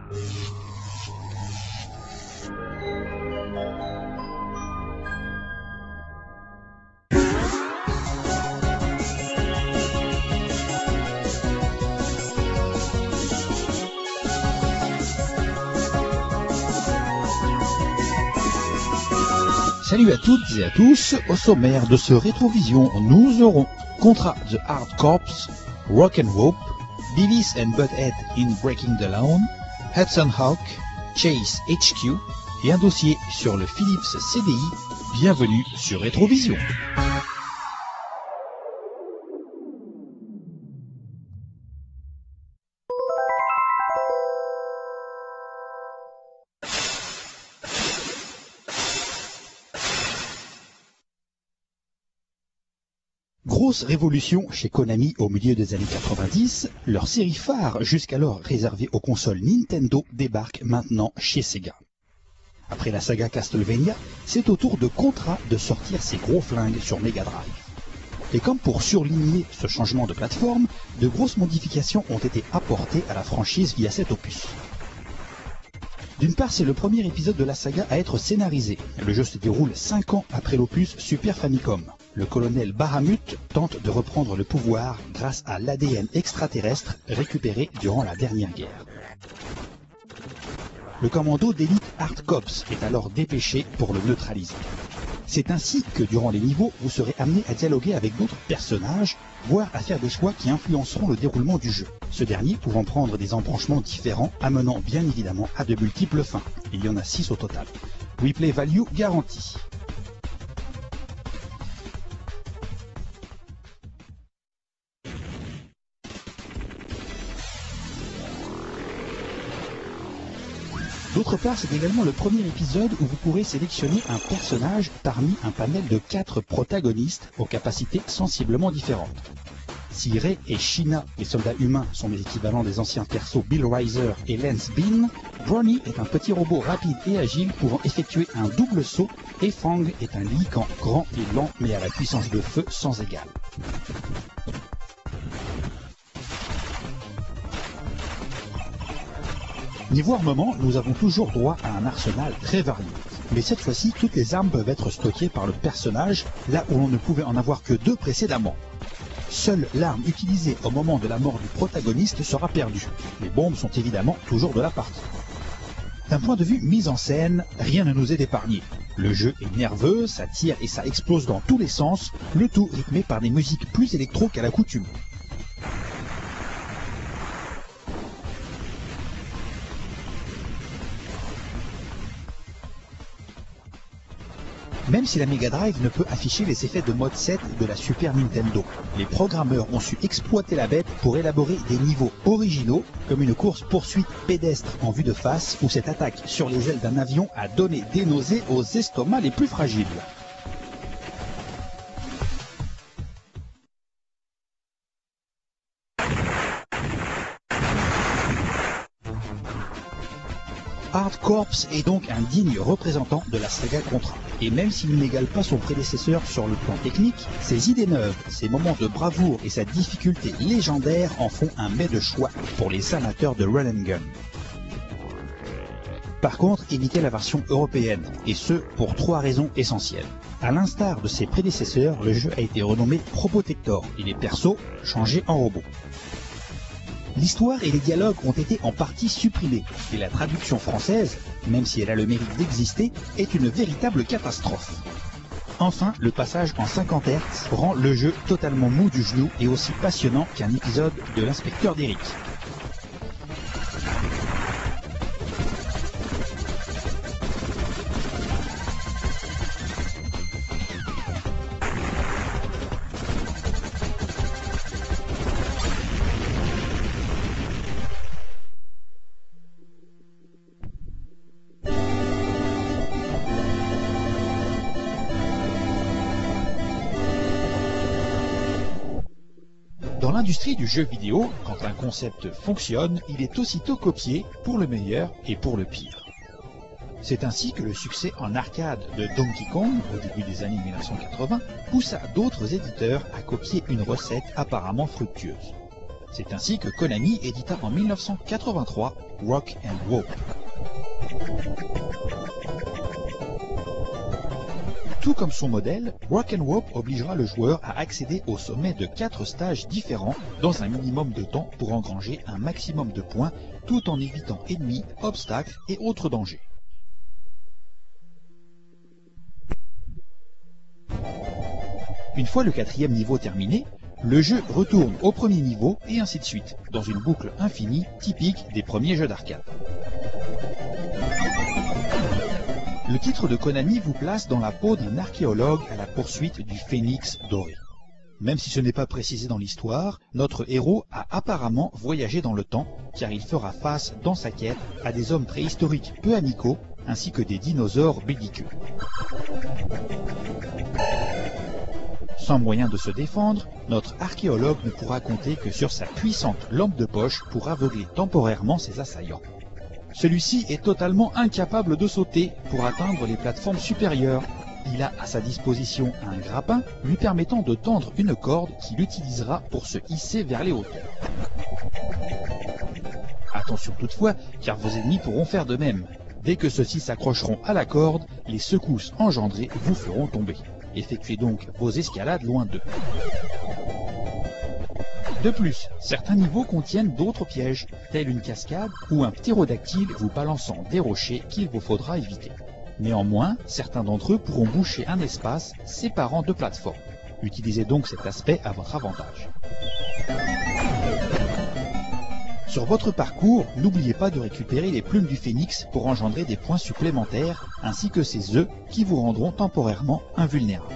Salut à toutes et à tous, au sommaire de ce Rétrovision, nous aurons Contra the Hard Corps, Rock and Rope, Beavis and Butthead in Breaking the Law, Hudson Hawk, Chase HQ et un dossier sur le Philips CDI. Bienvenue sur Rétrovision. Grosse révolution chez Konami au milieu des années 90, leur série phare jusqu'alors réservée aux consoles Nintendo débarque maintenant chez Sega. Après la saga Castlevania, c'est au tour de Contra de sortir ses gros flingues sur Mega Drive. Et comme pour surligner ce changement de plateforme, de grosses modifications ont été apportées à la franchise via cet opus. D'une part, c'est le premier épisode de la saga à être scénarisé. Le jeu se déroule 5 ans après l'opus Super Famicom. Le colonel Bahamut tente de reprendre le pouvoir grâce à l'ADN extraterrestre récupéré durant la dernière guerre. Le commando d'élite Hard Cops est alors dépêché pour le neutraliser. C'est ainsi que durant les niveaux, vous serez amené à dialoguer avec d'autres personnages, voire à faire des choix qui influenceront le déroulement du jeu. Ce dernier pouvant prendre des embranchements différents, amenant bien évidemment à de multiples fins. Il y en a 6 au total. Replay value garantie. D'autre part, c'est également le premier épisode où vous pourrez sélectionner un personnage parmi un panel de 4 protagonistes aux capacités sensiblement différentes. Si Ray et Sheena, les soldats humains, sont les équivalents des anciens persos Bill Riser et Lance Bean, Bronny est un petit robot rapide et agile pouvant effectuer un double saut, et Fang est un lycan grand et lent mais à la puissance de feu sans égale. Niveau armement, nous avons toujours droit à un arsenal très varié. Mais cette fois-ci, toutes les armes peuvent être stockées par le personnage, là où l'on ne pouvait en avoir que 2 précédemment. Seule l'arme utilisée au moment de la mort du protagoniste sera perdue. Les bombes sont évidemment toujours de la partie. D'un point de vue mise en scène, rien ne nous est épargné. Le jeu est nerveux, ça tire et ça explose dans tous les sens, le tout rythmé par des musiques plus électro qu'à l'accoutumée. Même si la Mega Drive ne peut afficher les effets de mode 7 de la Super Nintendo, les programmeurs ont su exploiter la bête pour élaborer des niveaux originaux, comme une course-poursuite pédestre en vue de face où cette attaque sur les ailes d'un avion a donné des nausées aux estomacs les plus fragiles. Hard Corps est donc un digne représentant de la saga Contra. Et même s'il n'égale pas son prédécesseur sur le plan technique, ses idées neuves, ses moments de bravoure et sa difficulté légendaire en font un mets de choix pour les amateurs de run and gun. Par contre, évitez la version européenne, et ce pour 3 raisons essentielles. À l'instar de ses prédécesseurs, le jeu a été renommé Probotector et les persos changés en robots. L'histoire et les dialogues ont été en partie supprimés, et la traduction française, même si elle a le mérite d'exister, est une véritable catastrophe. Enfin, le passage en 50 Hz rend le jeu totalement mou du genou et aussi passionnant qu'un épisode de l'inspecteur d'Eric. Dans l'industrie du jeu vidéo, quand un concept fonctionne, il est aussitôt copié pour le meilleur et pour le pire. C'est ainsi que le succès en arcade de Donkey Kong, au début des années 1980, poussa d'autres éditeurs à copier une recette apparemment fructueuse. C'est ainsi que Konami édita en 1983 Rock and Rope. Tout comme son modèle, Rock and Rope obligera le joueur à accéder au sommet de 4 stages différents dans un minimum de temps pour engranger un maximum de points tout en évitant ennemis, obstacles et autres dangers. Une fois le 4e niveau terminé, le jeu retourne au premier niveau et ainsi de suite, dans une boucle infinie typique des premiers jeux d'arcade. Le titre de Konami vous place dans la peau d'un archéologue à la poursuite du phénix doré. Même si ce n'est pas précisé dans l'histoire, notre héros a apparemment voyagé dans le temps, car il fera face dans sa quête à des hommes préhistoriques peu amicaux, ainsi que des dinosaures belliqueux. Sans moyen de se défendre, notre archéologue ne pourra compter que sur sa puissante lampe de poche pour aveugler temporairement ses assaillants. Celui-ci est totalement incapable de sauter pour atteindre les plateformes supérieures. Il a à sa disposition un grappin lui permettant de tendre une corde qu'il utilisera pour se hisser vers les hauteurs. Attention toutefois, car vos ennemis pourront faire de même. Dès que ceux-ci s'accrocheront à la corde, les secousses engendrées vous feront tomber. Effectuez donc vos escalades loin d'eux. De plus, certains niveaux contiennent d'autres pièges, tels une cascade ou un ptérodactyle vous balançant des rochers qu'il vous faudra éviter. Néanmoins, certains d'entre eux pourront boucher un espace séparant deux plateformes. Utilisez donc cet aspect à votre avantage. Sur votre parcours, n'oubliez pas de récupérer les plumes du phénix pour engendrer des points supplémentaires, ainsi que ses œufs qui vous rendront temporairement invulnérables.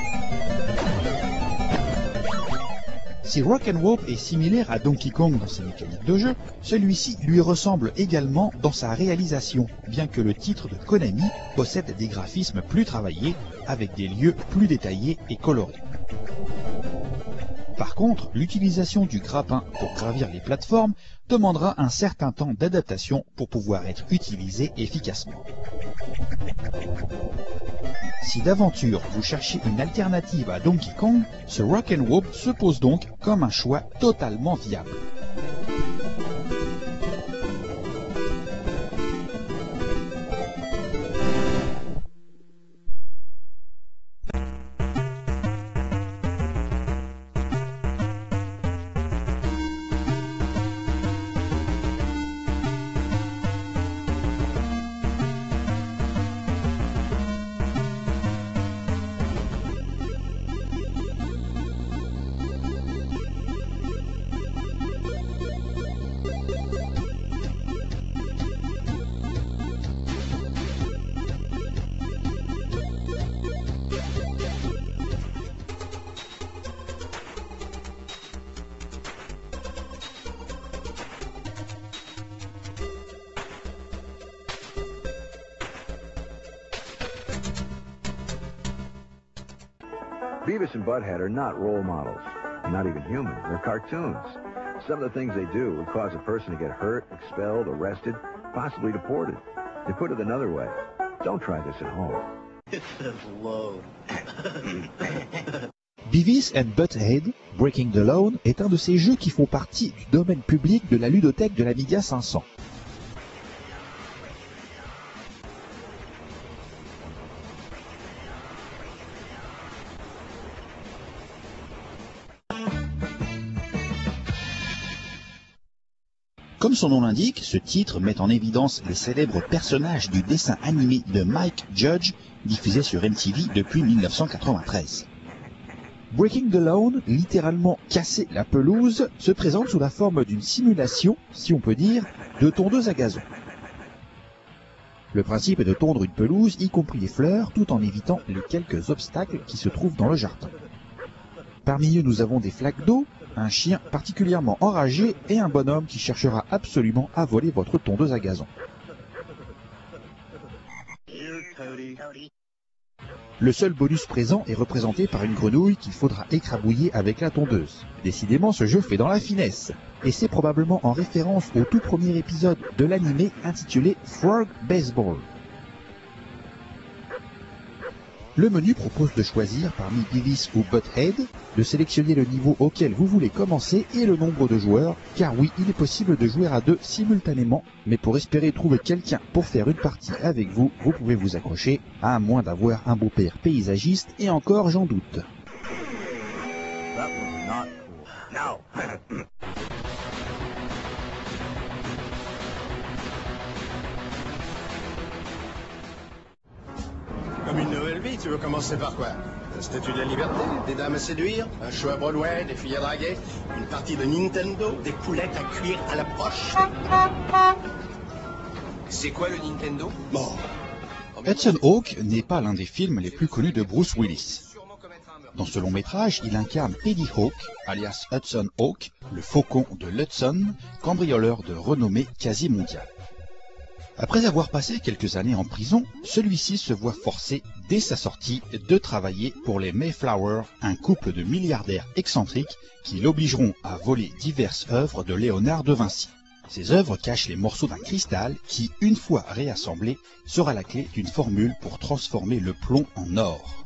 Si Rock and Rope est similaire à Donkey Kong dans ses mécaniques de jeu, celui-ci lui ressemble également dans sa réalisation, bien que le titre de Konami possède des graphismes plus travaillés, avec des lieux plus détaillés et colorés. Par contre, l'utilisation du grappin pour gravir les plateformes demandera un certain temps d'adaptation pour pouvoir être utilisé efficacement. Si d'aventure vous cherchez une alternative à Donkey Kong, ce Rock and Rope se pose donc comme un choix totalement viable. Beavis and Butthead are not role models, not even human. They're cartoons. Some of the things they do would cause a person to get hurt, expelled, arrested, possibly deported. To put it another way, don't try this at home. It says load. Beavis and Butthead, Breaking the Lawn est un de ces jeux qui font partie du domaine public de la ludothèque de l'Amiga 500. Comme son nom l'indique, ce titre met en évidence les célèbres personnages du dessin animé de Mike Judge, diffusé sur MTV depuis 1993. Breaking the Lawn, littéralement casser la pelouse, se présente sous la forme d'une simulation, si on peut dire, de tondeuse à gazon. Le principe est de tondre une pelouse, y compris les fleurs, tout en évitant les quelques obstacles qui se trouvent dans le jardin. Parmi eux, nous avons des flaques d'eau, un chien particulièrement enragé et un bonhomme qui cherchera absolument à voler votre tondeuse à gazon. Le seul bonus présent est représenté par une grenouille qu'il faudra écrabouiller avec la tondeuse. Décidément, ce jeu fait dans la finesse, et c'est probablement en référence au tout premier épisode de l'animé intitulé Frog Baseball. Le menu propose de choisir parmi Beavis ou Butthead, de sélectionner le niveau auquel vous voulez commencer et le nombre de joueurs, car oui, il est possible de jouer à deux simultanément, mais pour espérer trouver quelqu'un pour faire une partie avec vous, vous pouvez vous accrocher, à moins d'avoir un beau-père paysagiste, et encore j'en doute. That was not cool. No. Comme une nouvelle vie, tu veux commencer par quoi? La statue de la liberté, des dames à séduire, un show à Broadway, des filles à draguer, une partie de Nintendo, des poulettes à cuire à la broche. C'est quoi le Nintendo? Bon. Hudson Hawk n'est pas l'un des films les plus connus de Bruce Willis. Dans ce long métrage, il incarne Eddie Hawk, alias Hudson Hawk, le faucon de l'Hudson, cambrioleur de renommée quasi mondiale. Après avoir passé quelques années en prison, celui-ci se voit forcé, dès sa sortie, de travailler pour les Mayflower, un couple de milliardaires excentriques qui l'obligeront à voler diverses œuvres de Léonard de Vinci. Ces œuvres cachent les morceaux d'un cristal qui, une fois réassemblé, sera la clé d'une formule pour transformer le plomb en or.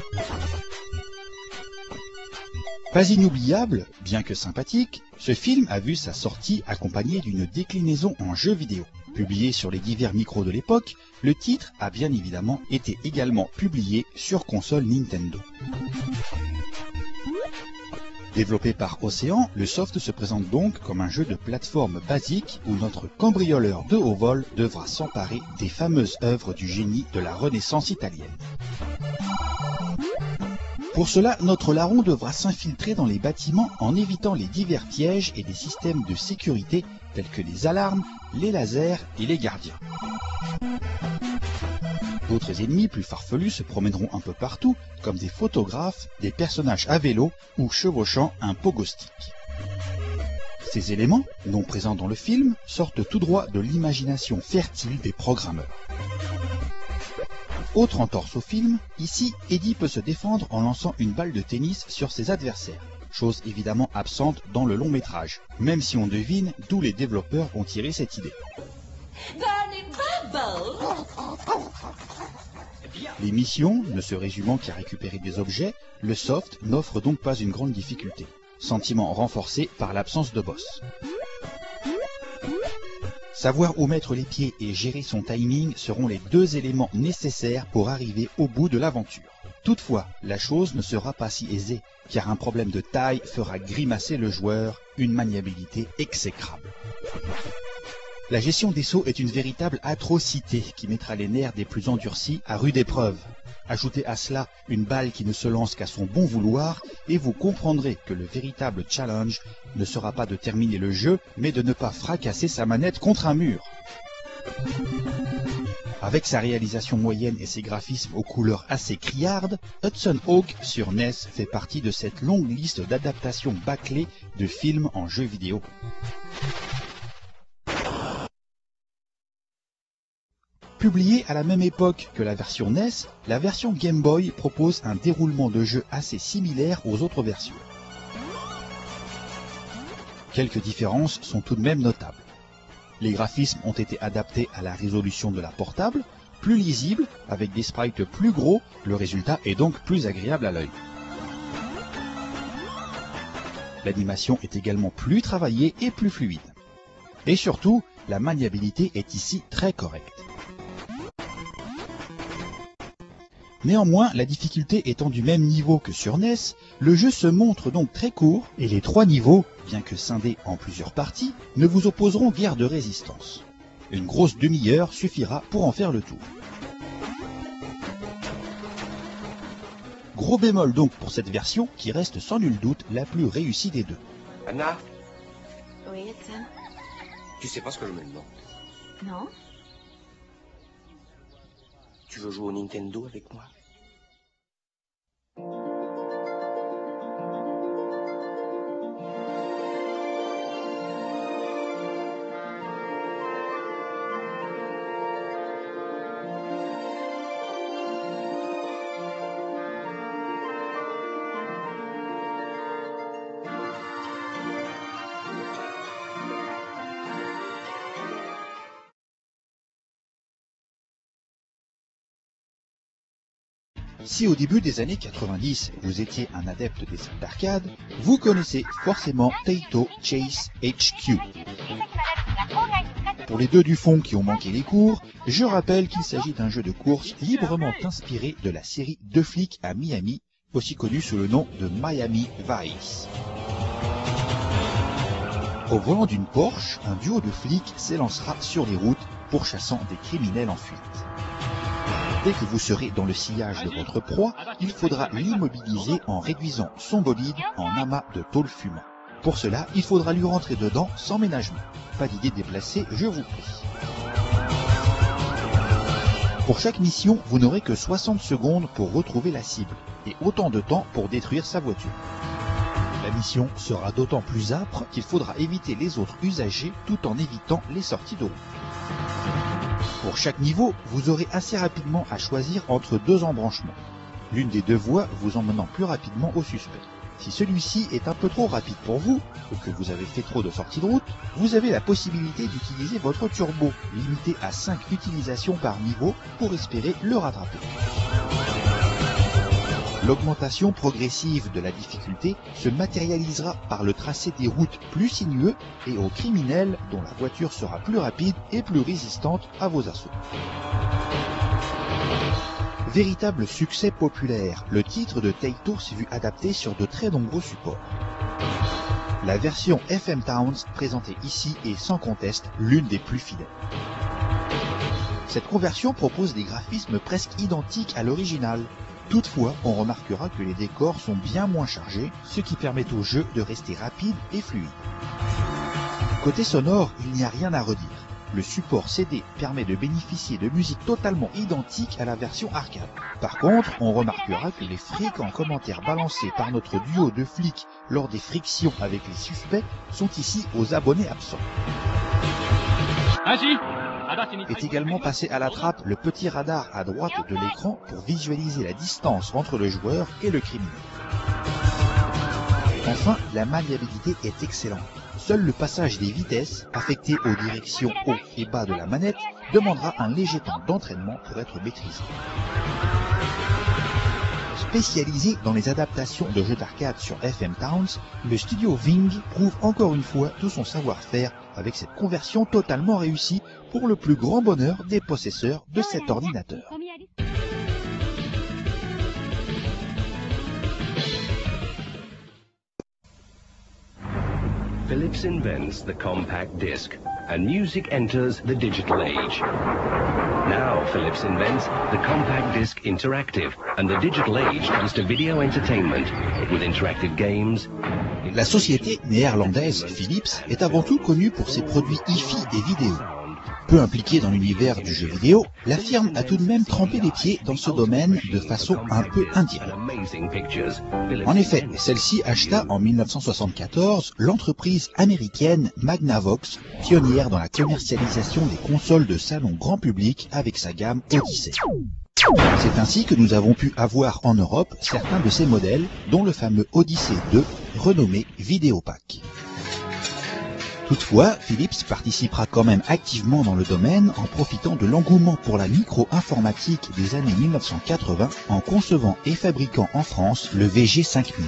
Pas inoubliable, bien que sympathique, ce film a vu sa sortie accompagnée d'une déclinaison en jeu vidéo. Publié sur les divers micros de l'époque, le titre a bien évidemment été également publié sur console Nintendo. Développé par Océan, le soft se présente donc comme un jeu de plateforme basique où notre cambrioleur de haut vol devra s'emparer des fameuses œuvres du génie de la Renaissance italienne. Pour cela, notre larron devra s'infiltrer dans les bâtiments en évitant les divers pièges et des systèmes de sécurité tels que les alarmes, les lasers et les gardiens. D'autres ennemis plus farfelus se promèneront un peu partout, comme des photographes, des personnages à vélo ou chevauchant un pogo stick. Ces éléments, non présents dans le film, sortent tout droit de l'imagination fertile des programmeurs. Autre entorse au film, ici, Eddie peut se défendre en lançant une balle de tennis sur ses adversaires, chose évidemment absente dans le long métrage, même si on devine d'où les développeurs ont tiré cette idée. Les missions, ne se résumant qu'à récupérer des objets, le soft n'offre donc pas une grande difficulté, sentiment renforcé par l'absence de boss. Savoir où mettre les pieds et gérer son timing seront les deux éléments nécessaires pour arriver au bout de l'aventure. Toutefois, la chose ne sera pas si aisée, car un problème de taille fera grimacer le joueur, une maniabilité exécrable. La gestion des sauts est une véritable atrocité qui mettra les nerfs des plus endurcis à rude épreuve. Ajoutez à cela une balle qui ne se lance qu'à son bon vouloir et vous comprendrez que le véritable challenge ne sera pas de terminer le jeu, mais de ne pas fracasser sa manette contre un mur. Avec sa réalisation moyenne et ses graphismes aux couleurs assez criardes, Hudson Hawk sur NES fait partie de cette longue liste d'adaptations bâclées de films en jeux vidéo. Publiée à la même époque que la version NES, la version Game Boy propose un déroulement de jeu assez similaire aux autres versions. Quelques différences sont tout de même notables. Les graphismes ont été adaptés à la résolution de la portable, plus lisible, avec des sprites plus gros, le résultat est donc plus agréable à l'œil. L'animation est également plus travaillée et plus fluide. Et surtout, la maniabilité est ici très correcte. Néanmoins, la difficulté étant du même niveau que sur NES, le jeu se montre donc très court et les 3 niveaux, bien que scindés en plusieurs parties, ne vous opposeront guère de résistance. Une grosse demi-heure suffira pour en faire le tour. Gros bémol donc pour cette version qui reste sans nul doute la plus réussie des deux. Anna, Oui, Hudson. tu sais pas ce que je me demande. Non? Tu veux jouer au Nintendo avec moi? Si au début des années 90, vous étiez un adepte des salles d'arcade, vous connaissez forcément Taito Chase HQ. Pour les deux du fond qui ont manqué les cours, je rappelle qu'il s'agit d'un jeu de course librement inspiré de la série Deux flics à Miami, aussi connu sous le nom de Miami Vice. Au volant d'une Porsche, un duo de flics s'élancera sur les routes pourchassant des criminels en fuite. Dès que vous serez dans le sillage de votre proie, il faudra l'immobiliser en réduisant son bolide en amas de tôle fumant. Pour cela, il faudra lui rentrer dedans sans ménagement. Pas d'idée déplacée, je vous prie. Pour chaque mission, vous n'aurez que 60 secondes pour retrouver la cible, et autant de temps pour détruire sa voiture. La mission sera d'autant plus âpre qu'il faudra éviter les autres usagers tout en évitant les sorties de route. Pour chaque niveau, vous aurez assez rapidement à choisir entre deux embranchements, l'une des deux voies vous emmenant plus rapidement au suspect. Si celui-ci est un peu trop rapide pour vous, ou que vous avez fait trop de sorties de route, vous avez la possibilité d'utiliser votre turbo, limité à 5 utilisations par niveau, pour espérer le rattraper. L'augmentation progressive de la difficulté se matérialisera par le tracé des routes plus sinueux et aux criminels dont la voiture sera plus rapide et plus résistante à vos assauts. Véritable succès populaire, le titre de Taito s'est vu adapté sur de très nombreux supports. La version FM Towns présentée ici est sans conteste l'une des plus fidèles. Cette conversion propose des graphismes presque identiques à l'original. Toutefois, on remarquera que les décors sont bien moins chargés, ce qui permet au jeu de rester rapide et fluide. Côté sonore, il n'y a rien à redire. Le support CD permet de bénéficier de musique totalement identique à la version arcade. Par contre, on remarquera que les fréquents commentaires balancés par notre duo de flics lors des frictions avec les suspects sont ici aux abonnés absents. Est également passé à la trappe le petit radar à droite de l'écran pour visualiser la distance entre le joueur et le criminel. Enfin, la maniabilité est excellente. Seul le passage des vitesses, affecté aux directions haut et bas de la manette, demandera un léger temps d'entraînement pour être maîtrisé. Spécialisé dans les adaptations de jeux d'arcade sur FM Towns, le studio Ving prouve encore une fois tout son savoir-faire avec cette conversion totalement réussie pour le plus grand bonheur des possesseurs de cet ordinateur. Philips invents the compact disc, and music enters the digital age. Now Philips invents the compact disc interactive, and the digital age comes to video entertainment with interactive games. La société néerlandaise Philips est avant tout connue pour ses produits hi-fi et vidéo. Peu impliquée dans l'univers du jeu vidéo, la firme a tout de même trempé les pieds dans ce domaine de façon un peu indirecte. En effet, celle-ci acheta en 1974 l'entreprise américaine Magnavox, pionnière dans la commercialisation des consoles de salon grand public avec sa gamme Odyssey. C'est ainsi que nous avons pu avoir en Europe certains de ces modèles, dont le fameux Odyssey 2, renommé Videopack. Toutefois, Philips participera quand même activement dans le domaine en profitant de l'engouement pour la micro-informatique des années 1980 en concevant et fabriquant en France le VG5000.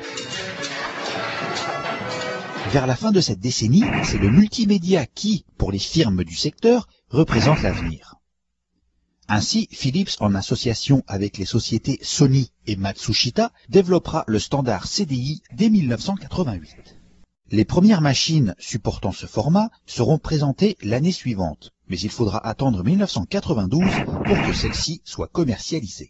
Vers la fin de cette décennie, c'est le multimédia qui, pour les firmes du secteur, représente l'avenir. Ainsi, Philips, en association avec les sociétés Sony et Matsushita, développera le standard CDI dès 1988. Les premières machines supportant ce format seront présentées l'année suivante, mais il faudra attendre 1992 pour que celles-ci soient commercialisées.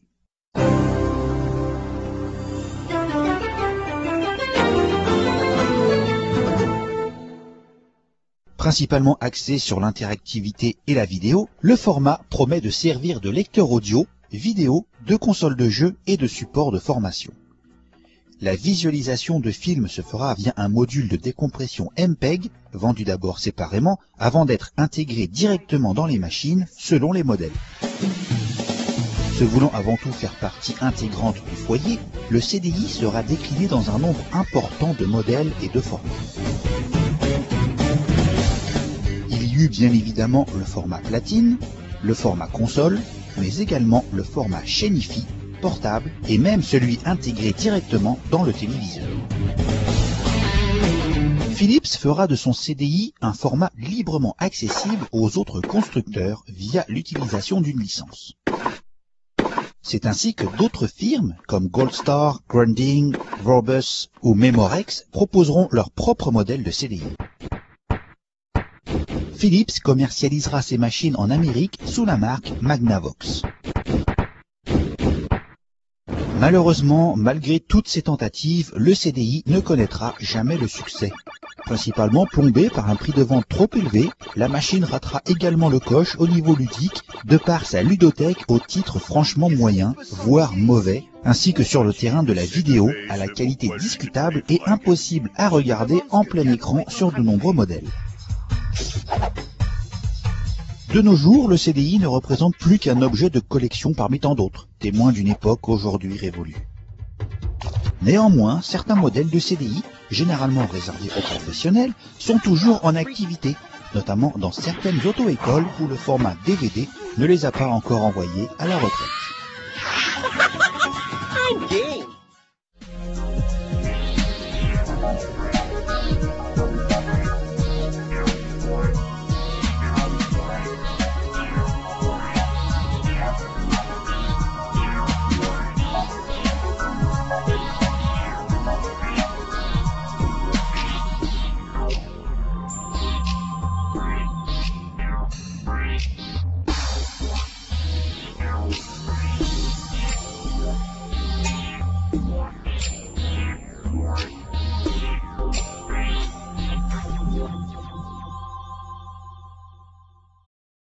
Principalement axé sur l'interactivité et la vidéo, le format promet de servir de lecteur audio, vidéo, de console de jeu et de support de formation. La visualisation de films se fera via un module de décompression MPEG, vendu d'abord séparément, avant d'être intégré directement dans les machines, selon les modèles. Se voulant avant tout faire partie intégrante du foyer, le CDI sera décliné dans un nombre important de modèles et de formats. Il y eut bien évidemment le format platine, le format console, mais également le format chaîne hi-fi, portable et même celui intégré directement dans le téléviseur. Philips fera de son CDI un format librement accessible aux autres constructeurs via l'utilisation d'une licence. C'est ainsi que d'autres firmes comme Goldstar, Grundig, Robus ou Memorex proposeront leur propre modèle de CDI. Philips commercialisera ses machines en Amérique sous la marque Magnavox. Malheureusement, malgré toutes ces tentatives, le CDI ne connaîtra jamais le succès. Principalement plombée par un prix de vente trop élevé, la machine ratera également le coche au niveau ludique, de par sa ludothèque au titre franchement moyen, voire mauvais, ainsi que sur le terrain de la vidéo, à la qualité discutable et impossible à regarder en plein écran sur de nombreux modèles. De nos jours, le CDI ne représente plus qu'un objet de collection parmi tant d'autres, témoin d'une époque aujourd'hui révolue. Néanmoins, certains modèles de CDI, généralement réservés aux professionnels, sont toujours en activité, notamment dans certaines auto-écoles où le format DVD ne les a pas encore envoyés à la retraite.